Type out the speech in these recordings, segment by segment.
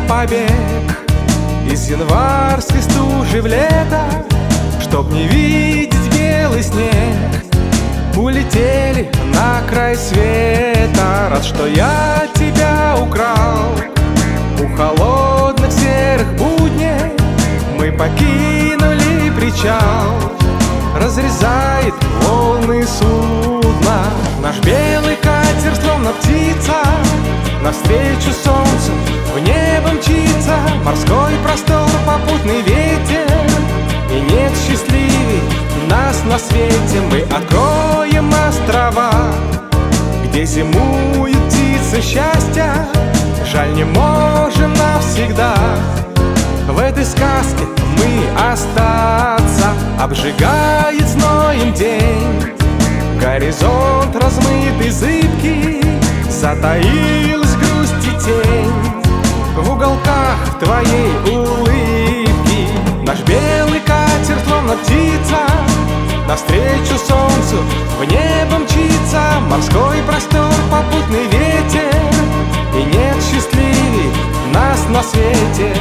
побег из январской стужи в лето, чтоб не видеть белый снег. Улетели на край света, рад, что я тебя украл. У холодных серых будней мы покинули причал. Разрезает волны судна наш белый катер, словно птица, навстречу солнцу в небо мчится. Морской простор, попутный ветер, и нет счастливей нас на свете. Мы откроем острова, где зимуют птицы счастья. Жаль, не можем навсегда в этой сказке мы остаться. Обжигает зноем день, горизонт размытый, зыбкий, затаилась грусть и тень в уголках твоей улыбки. Наш белый катер, словно птица, навстречу солнцу в небо мчится. Морской простор, попутный ветер, и нет счастливей нас на свете.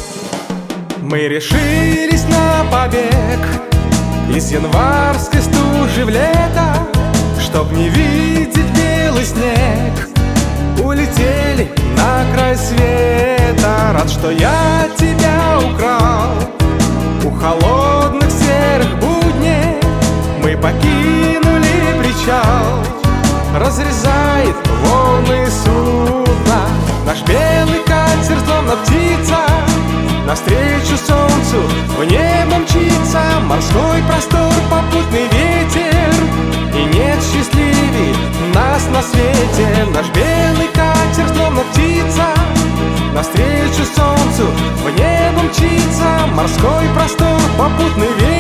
Мы решились на побег из январской стужи в лето, чтоб не видеть белый снег. Улетели на край света, рад, что я тебя украл. У холодных серых будней мы покинули причал. Разрезает волны судна наш белый катер, словно птица, навстречу солнцу в небо мчится. Морской простор, попутный ветер, и нет счастливей нас на свете. Наш белый катер, словно птица, навстречу солнцу в небо мчится. Морской простор, попутный ветер,